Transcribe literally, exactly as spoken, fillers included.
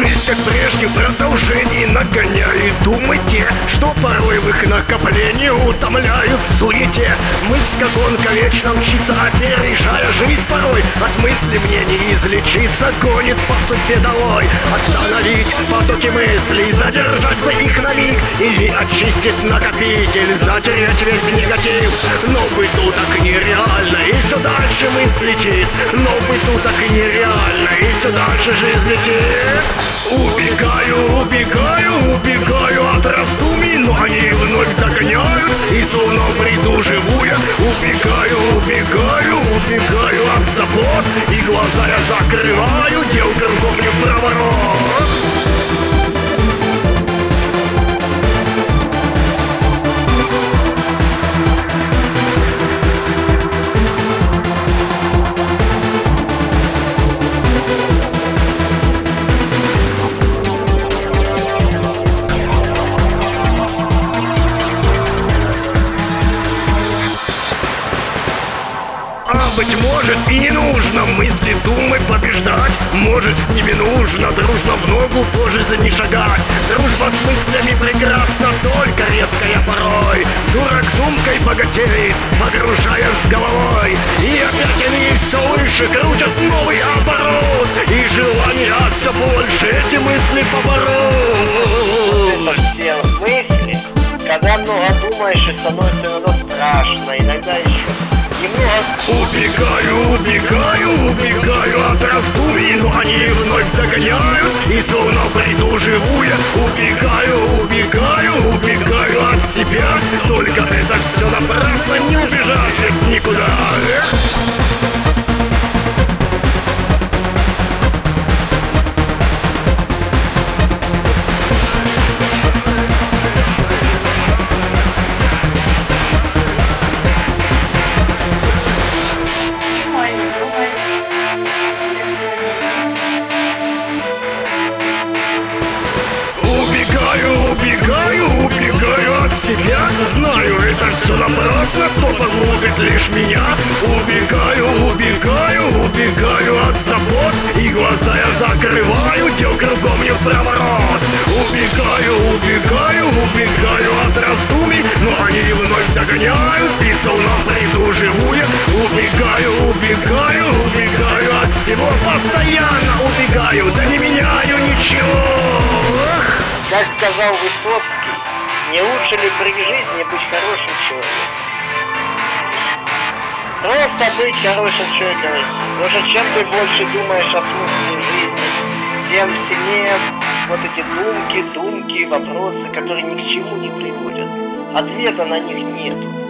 Жизнь, как прежде, в продолжении нагоняет думы те, что порой в их накоплении утомляют в суете. Мысль, как гонка, вечно мчится, опережая жизнь порой. От мысли мне не излечиться, гонит по судьбе долой. Остановить потоки мыслей, задержать бы их на миг, или очистить накопитель, затереть весь негатив. Но быту так нереально, и все дальше мысль летит. Но быту так нереально, и все дальше жизнь летит. Убегаю, убегаю, убегаю от раздумий, но они вновь догоняют, и словно в бреду живу я. Убегаю, убегаю, убегаю от забот, и глаза я закрываю, дел кругом не в проворот. Быть может, и не нужно мысли, думы побеждать. Может, с ними нужно дружно в ногу позже за не шагать. Дружба с мыслями прекрасна, только резкая порой. Дурак думкой богатеет, погружаясь с головой. И опять они все выше крутят новый оборот, и желания все больше эти мысли побороть. Это все мысли, когда много думаешь, и становится иногда страшно, иногда еще немного. Убегаю, убегаю, убегаю от раздумий, но они вновь догоняют, и словно в бреду живу я. Убегаю, убегаю, убегаю от себя, только это все напрасно, не убежать ведь никуда. Убегаю, убегаю от себя. Знаю, это все напрасно, кто погубит лишь меня. Убегаю, убегаю, убегаю от забот, и глаза я закрываю, дел кругом не в проворот. Убегаю, убегаю, убегаю от раздумий, но они вновь догоняют, и словно в бреду живу я. Убегаю, убегаю, убегаю от всего, постоянно убегаю, да не меняю ничего. Как сказал Высоцкий, не лучше ли при жизни быть хорошим человеком? Просто быть хорошим человеком. Потому что чем ты больше думаешь о смысле жизни, тем сильнее вот эти думки, думки, вопросы, которые ни к чему не приводят. Ответа на них нету.